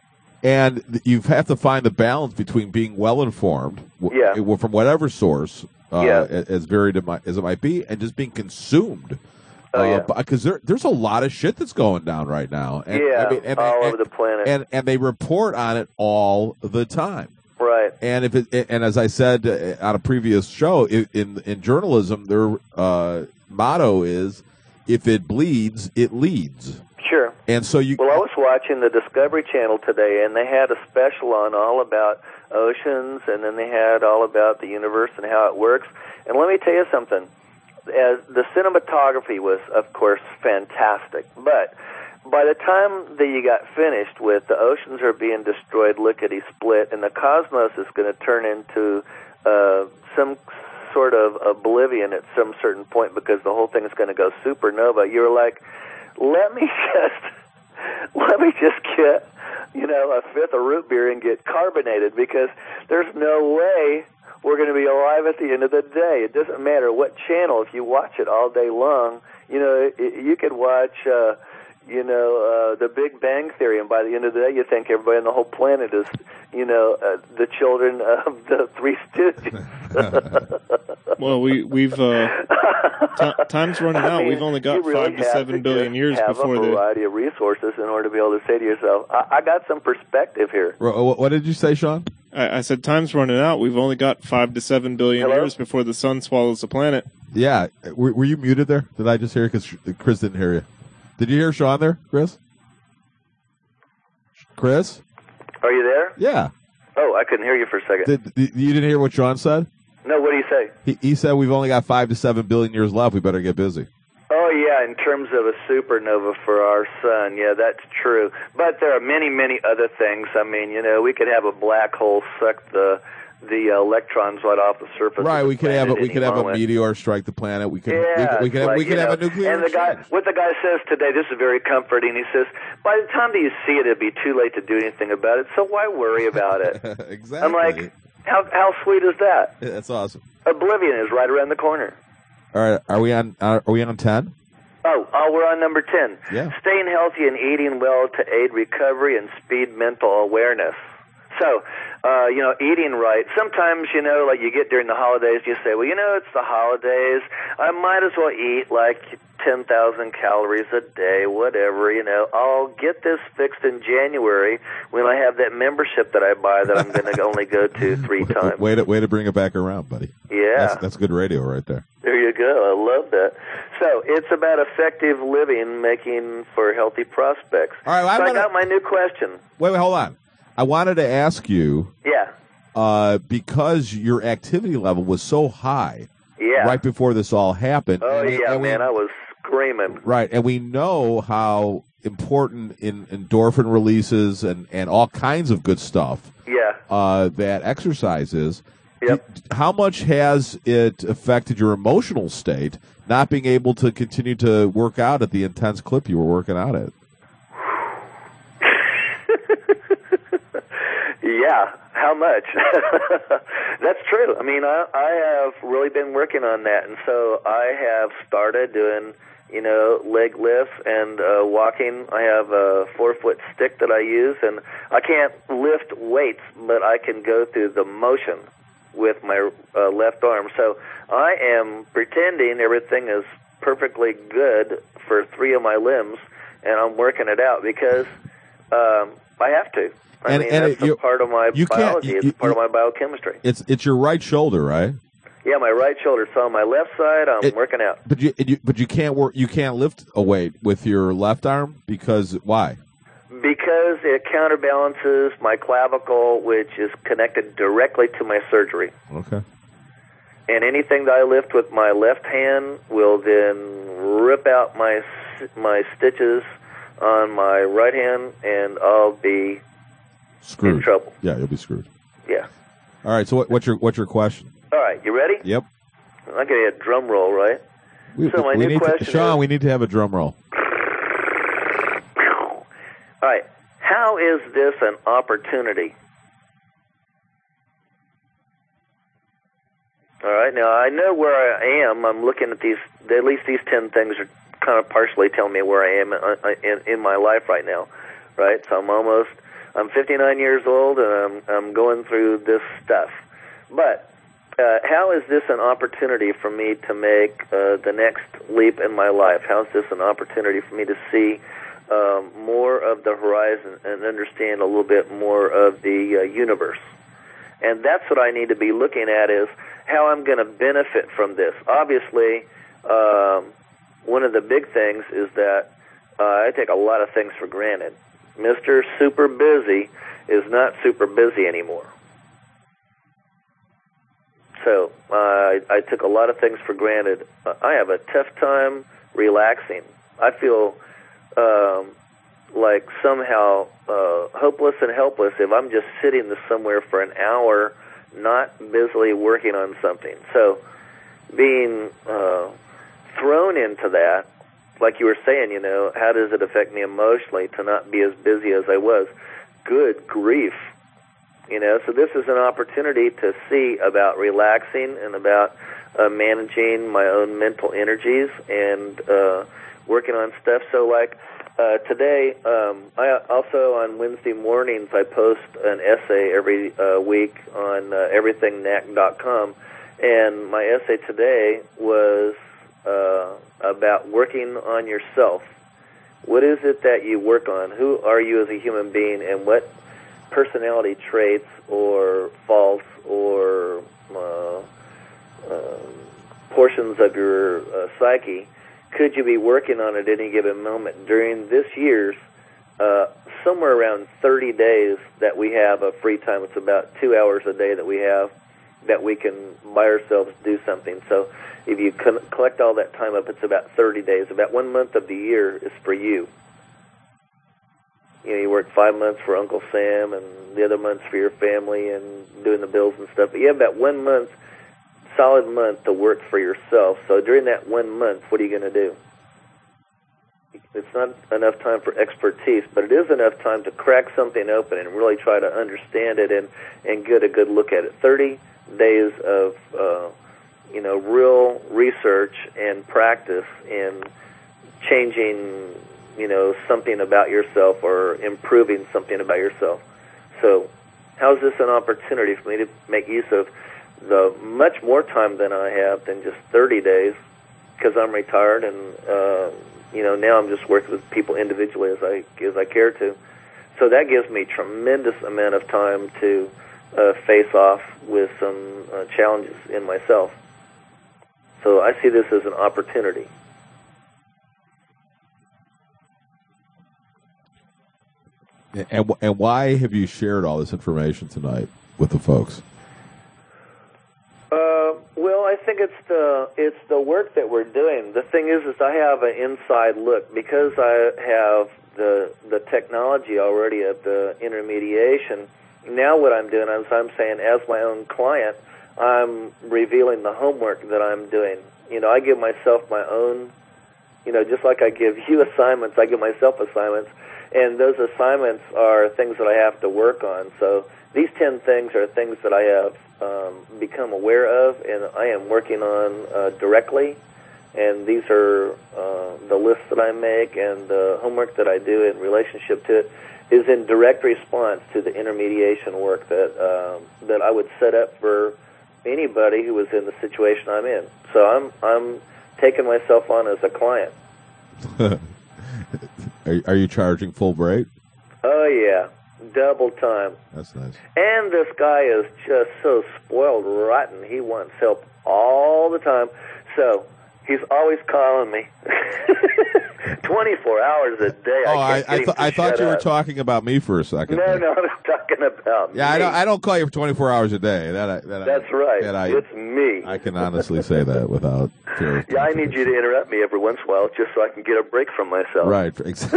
And you have to find the balance between being well-informed Yeah. w- from whatever source, uh, Yeah. as varied as it might be, and just being consumed. Oh, yeah. Because there, there's a lot of shit that's going down right now. And, Yeah, I mean, and, all and, over the planet. And, and they report on it all the time. Right. And if it, and as I said uh, on a previous show, i- in in journalism, their uh, motto is, "If it bleeds, it leads." Sure. And so you. Well, I was watching the Discovery Channel today, and they had a special on all about oceans, and then they had all about the universe and how it works. And let me tell you something. As the cinematography was, of course, fantastic, but by the time that you got finished with the oceans are being destroyed lickety-split, and the cosmos is going to turn into uh, some sort of oblivion at some certain point because the whole thing is going to go supernova, you're like, let me just, let me just get, you know, a fifth of root beer and get carbonated, because there's no way we're going to be alive at the end of the day. It doesn't matter what channel. If you watch it all day long, you know, it, you could watch, uh, you know, uh, The Big Bang Theory, and by the end of the day, you think everybody on the whole planet is, you know, uh, the children of the Three Stooges. Well, we we've uh, t- time's running I out. mean, We've only got you really five to have seven to billion just years have before a the. variety of resources in order to be able to say to yourself, I, I got some perspective here. What what did you say, Sean? I, I said time's running out. We've only got five to seven billion Hello? years before the sun swallows the planet. Yeah. Were, were you muted there? Did I just hear? Because Chris didn't hear you. Did you hear Sean there, Chris? Chris? Are you there? Yeah. Oh, I couldn't hear you for a second. Did, did- you didn't hear what Sean said? No, what do you say? He, he said we've only got five to seven billion years left. We better get busy. Oh, yeah, in terms of a supernova for our sun, yeah, that's true. But there are many, many other things. I mean, you know, we could have a black hole suck the the uh, electrons right off the surface. Right. of the We could have a, planet we any could have a moment. meteor strike the planet. We could we Yeah, could, we could have like, we could you have know, a nuclear. And the guy, exchange. what the guy says today, this is very comforting. He says, by the time that you see it, it'll be too late to do anything about it. So why worry about it? Exactly. I'm like, how how sweet is that? Yeah, that's awesome. Oblivion is right around the corner. All right. Are we on? Are we on ten? Oh, oh, we're on number ten. Yeah. Staying healthy and eating well to aid recovery and speed mental awareness. So, uh, you know, eating right. Sometimes, you know, like you get during the holidays, you say, well, you know, it's the holidays. I might as well eat like ten thousand calories a day, whatever, you know. I'll get this fixed in January when I have that membership that I buy that I'm going to only go to three times. Way to way to bring it back around, buddy. Yeah. That's, that's good radio right there. There you go. I love that. So it's about effective living, making for healthy prospects. All right, well, so I'm I gonna- got my new question. Wait, wait, hold on. I wanted to ask you Yeah. uh, because your activity level was so high Yeah. right before this all happened. Oh, and we- yeah, and we- man. I was screaming. Right, and we know how important in endorphin releases and, and all kinds of good stuff Yeah. uh, that exercise is. Yep. D- How much has it affected your emotional state, not being able to continue to work out at the intense clip you were working out at? Yeah, how much? That's true. I mean, I, I have really been working on that, and so I have started doing, you know, leg lifts and uh, walking. I have a four-foot stick that I use, and I can't lift weights, but I can go through the motion with my uh, left arm. So I am pretending everything is perfectly good for three of my limbs, and I'm working it out because um, I have to. I And- mean, and that's it- you- a part of my you can't- biology. you- It's you- part of my biochemistry. It's it's your right shoulder, right? Yeah, my right shoulder. So on my left side, I'm It- working out. But you, you but you can't work. You can't lift a weight with your left arm because why? Because it counterbalances my clavicle, which is connected directly to my surgery. Okay. And anything that I lift with my left hand will then rip out my my stitches on my right hand, and I'll be Screwed. in trouble. Yeah, you'll be screwed. Yeah. All right. So what, what's your what's your question? All right, you ready? Yep. I'm going to get a drum roll, right? We, So my we new need question to, Sean, is- we need to have a drum roll. All right. How is this an opportunity? All right. Now, I know where I am. I'm looking at these, at least these ten things are kind of partially telling me where I am in, in, in my life right now, right? So I'm almost, I'm fifty-nine years old, and I'm, I'm going through this stuff. But uh, how is this an opportunity for me to make uh, the next leap in my life? How is this an opportunity for me to see um, more of the horizon and understand a little bit more of the uh, universe? And that's what I need to be looking at, is how I'm going to benefit from this. Obviously, um, one of the big things is that uh, I take a lot of things for granted. Mister Super Busy is not super busy anymore. So uh, I, I took a lot of things for granted. Uh, I have a tough time relaxing. I feel um, like somehow uh, hopeless and helpless if I'm just sitting somewhere for an hour not busily working on something. So being uh, thrown into that, like you were saying, you know, how does it affect me emotionally to not be as busy as I was? Good grief. You know, so this is an opportunity to see about relaxing and about uh, managing my own mental energies and uh, working on stuff. So like uh, today, um, I also on Wednesday mornings, I post an essay every uh, week on uh, everything knack dot com. And my essay today was uh, about working on yourself. What is it that you work on? Who are you as a human being, and what personality traits or faults or uh, uh, portions of your uh, psyche could you be working on at any given moment during this year's uh, somewhere around thirty days that we have of free time? It's about two hours a day that we have that we can by ourselves do something. So if you co- collect all that time up, it's about thirty days. About one month of the year is for you. You know, you work five months for Uncle Sam and the other months for your family and doing the bills and stuff. But you have about one month, solid month, to work for yourself. So during that one month, what are you going to do? It's not enough time for expertise, but it is enough time to crack something open and really try to understand it and, and get a good look at it. thirty days of, uh, you know, real research and practice in changing, you know, something about yourself or improving something about yourself. So how is this an opportunity for me to make use of the much more time than I have than just thirty days, because I'm retired and, uh, you know, now I'm just working with people individually as I as I care to. So that gives me tremendous amount of time to uh, face off with some uh, challenges in myself. So I see this as an opportunity. And and why have you shared all this information tonight with the folks? Uh, well, I think it's the it's the work that we're doing. The thing is, is I have an inside look because I have the the technology already at the intermediation. Now, what I'm doing is I'm saying, as my own client, I'm revealing the homework that I'm doing. You know, I give myself my own. You know, just like I give you assignments, I give myself assignments. And those assignments are things that I have to work on. So these ten things are things that I have um, become aware of, and I am working on uh, directly. And these are uh, the lists that I make and the homework that I do in relationship to it is in direct response to the intermediation work that um, that I would set up for anybody who was in the situation I'm in. So I'm I'm taking myself on as a client. Are, are you charging full rate? Oh, yeah. Double time. That's nice. And this guy is just so spoiled rotten. He wants help all the time. So He's always calling me. twenty-four hours a day. Oh, I, I, can't I, get th- him to I thought shut you were up. talking about me for a second. No, no, I'm talking about Yeah, me. I don't. I don't call you for twenty-four hours a day. That, I, that That's I, right. That I, it's me. I can honestly say that without fear. of yeah, I need you to interrupt me every once in a while just so I can get a break from myself. Right.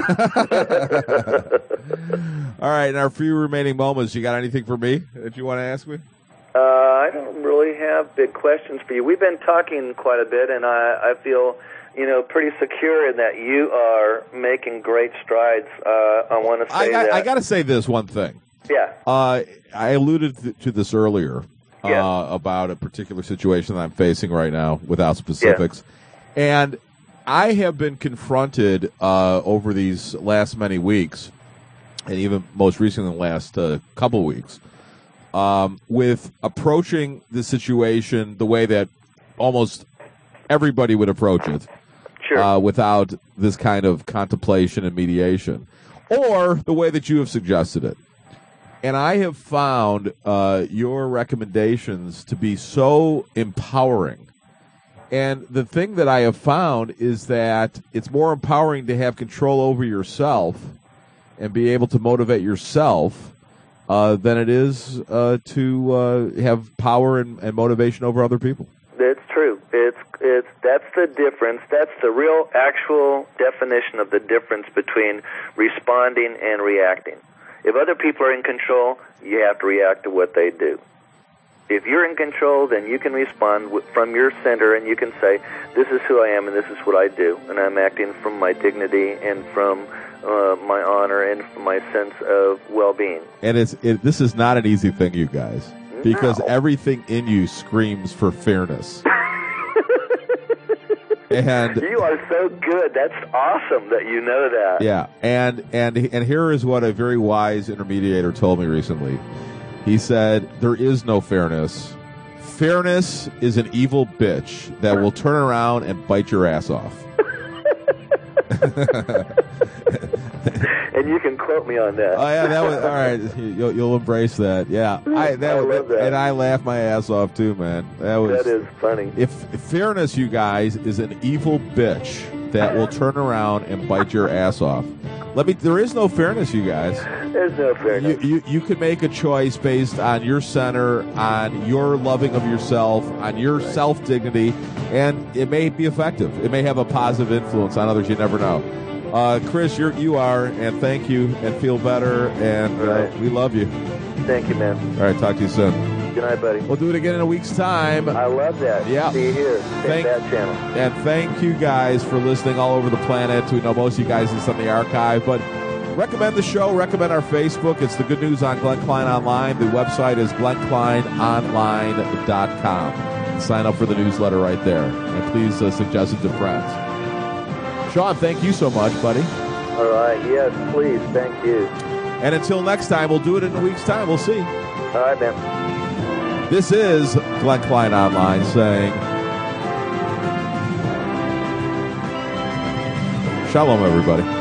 All right. In our few remaining moments, you got anything for me that you want to ask me? Uh, I don't really have big questions for you. We've been talking quite a bit, and I, I feel, you know, pretty secure in that you are making great strides. Uh, I want to I say got, that. I got to say this one thing. Yeah. Uh, I alluded th- to this earlier uh, Yeah. about a particular situation that I'm facing right now without specifics. And I have been confronted uh, over these last many weeks, and even most recently in the last uh, couple weeks, um, with approaching the situation the way that almost everybody would approach it. Sure. Uh, without this kind of contemplation and mediation, or the way that you have suggested it. And I have found uh, your recommendations to be so empowering. And the thing that I have found is that it's more empowering to have control over yourself and be able to motivate yourself uh, than it is uh, to uh, have power and, and motivation over other people. That's true. It's it's that's the difference. That's the real, actual definition of the difference between responding and reacting. If other people are in control, you have to react to what they do. If you're in control, then you can respond w- from your center, and you can say, "This is who I am, and this is what I do, and I'm acting from my dignity and from uh, my honor and from my sense of well-being." And it's it, this is not an easy thing, you guys, because No. everything in you screams for fairness. And You are so good. That's awesome that you know that. yeah, and and and here is what a very wise intermediator told me recently. He said, "There is no fairness. Fairness is an evil bitch that will turn around and bite your ass off." And you can quote me on that. Oh yeah, that was all right. You'll, you'll embrace that. Yeah, I, that, I love that. and I laughed my ass off too, man. That was That is funny. If, if fairness, you guys, is an evil bitch that will turn around and bite your ass off. Let me. There is no fairness, you guys. There's no fairness. You, you you can make a choice based on your center, on your loving of yourself, on your self dignity, and it may be effective. It may have a positive influence on others. You never know. Uh, Chris, you're you are, and thank you, and feel better, and uh, Right. we love you. Thank you, man. All right, talk to you soon. Good night, buddy. We'll do it again in a week's time. I love that. Yeah. See you here. Thank- Thank that channel. And thank you guys for listening all over the planet. We know most of you guys listen on the archive, but recommend the show. Recommend our Facebook. It's the Good News on Glenn Klein Online. The website is glenn klein online dot com. Sign up for the newsletter right there. And please uh, suggest it to friends. Sean, thank you so much, buddy. All right. Yes, please. Thank you. And until next time, we'll do it in a week's time. We'll see. All right, man. This is Glenn Klein Online saying, Shalom, everybody.